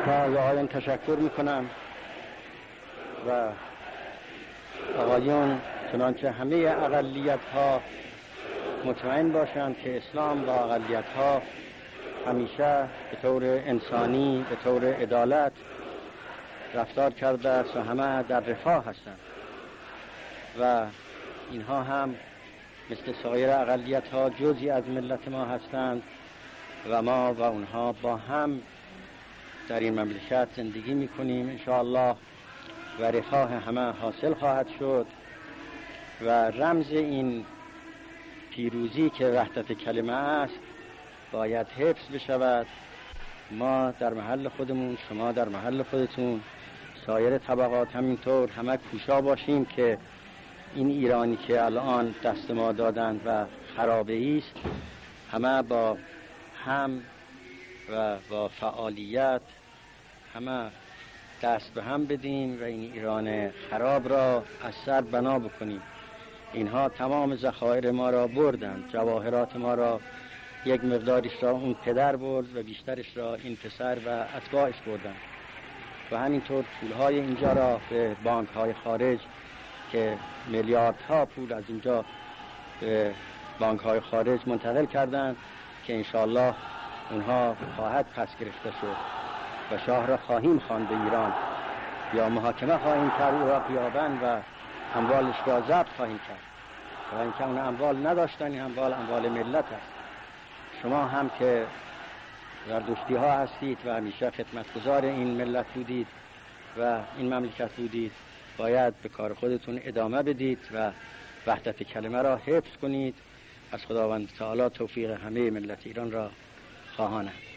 از آقایان تشکر میکنم و آقایان چنانچه همه اقلیت ها مطمئن باشند که اسلام با اقلیت ها همیشه به طور انسانی، به طور عدالت رفتار کرده است و همه در رفاه هستند و اینها هم مثل سایر اقلیت ها جزئی از ملت ما هستند و ما و اونها با هم در این مملکت زندگی میکنیم انشاءالله و رفاه همه حاصل خواهد شد و رمز این پیروزی که وحدت کلمه است باید حفظ بشود. ما در محل خودمون، شما در محل خودتون، سایر طبقات همینطور همه کوشا باشیم که این ایرانی که الان دست ما دادند و خرابه است همه با هم و با فعالیت همه دست به هم بدیم و این ایران خراب را از سر بنا بکنیم. اینها تمام ذخایر ما را بردند، جواهرات ما را یک مقدارش را اون پدر برد و بیشترش را این پسر و اتباعش بردند و همینطور پولهای اینجا را به بانکهای خارج که میلیاردها پول از اینجا به بانکهای خارج منتقل کردند که انشاءالله اونها خواهد پس گرفته شد و شاه را خواهیم خواند به ایران یا محاکمه خواهیم کرد او را خیابان و اموالش را ضبط خواهیم کرد و اینکه اون اموال نداشتن، این اموال ملت است. شما هم که زردشتی ها هستید و همیشه خدمتگزار این ملت بودید و این مملکت بودید باید به کار خودتون ادامه بدید و وحدت کلمه را حفظ کنید. از خداوند تعالی توفیق همه ملت ایران را خواهانم.